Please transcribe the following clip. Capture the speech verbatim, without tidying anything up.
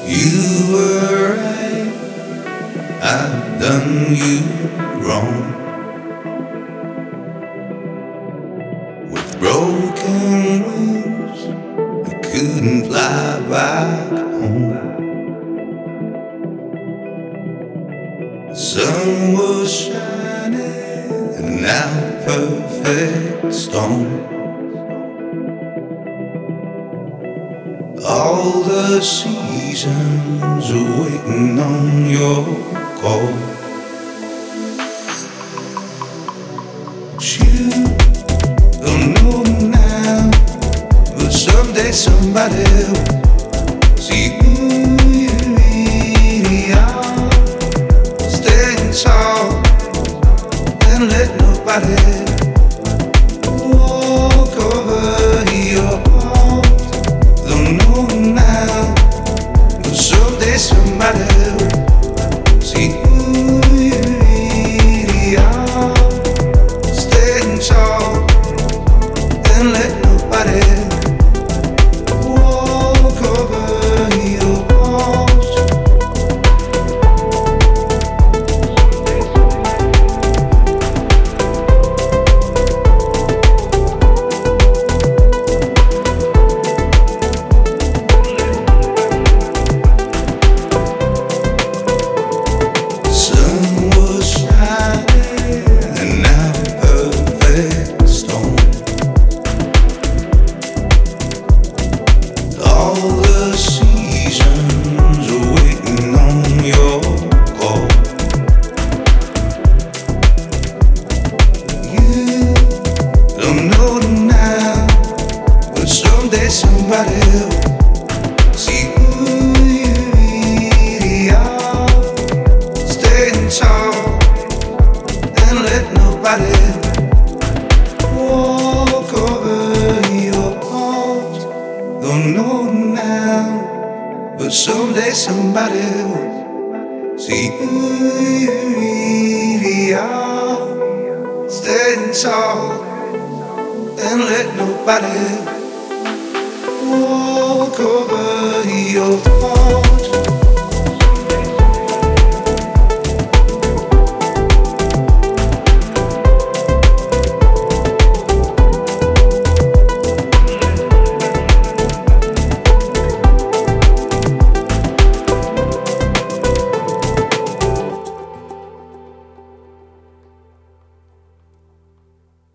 You were right, I've done you wrong. With broken wings, I couldn't fly back home. The sun was shining in an now perfect storm. All the seasons are waiting on your call. But you don't know now, but someday somebody will see who you really are. Stand tall and let nobody walk over your heart. Don't know now, but someday somebody will see who you really are. Stand tall and let nobody walk over your heart. Sun was shining and now perfect storm. All the seasons are waiting on your call. You don't know now, but someday somebody will see who you really are. Stand tall and let nobody walk over your heart. Don't know now, but someday somebody will see who you really are. Stand tall and let nobody walk over your heart.